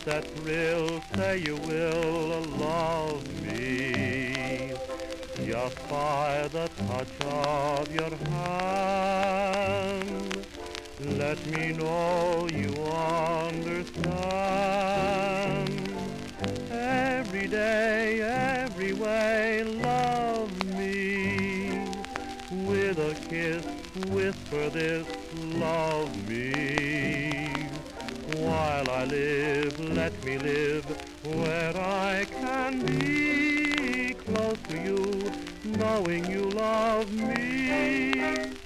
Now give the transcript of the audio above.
that thrill, say you will love me just by the touch of your hand. Let me know you understand. Every day, every way, love me. With a kiss, whisper this, love me. While I live, let me live where I can be close to you, knowing you love me.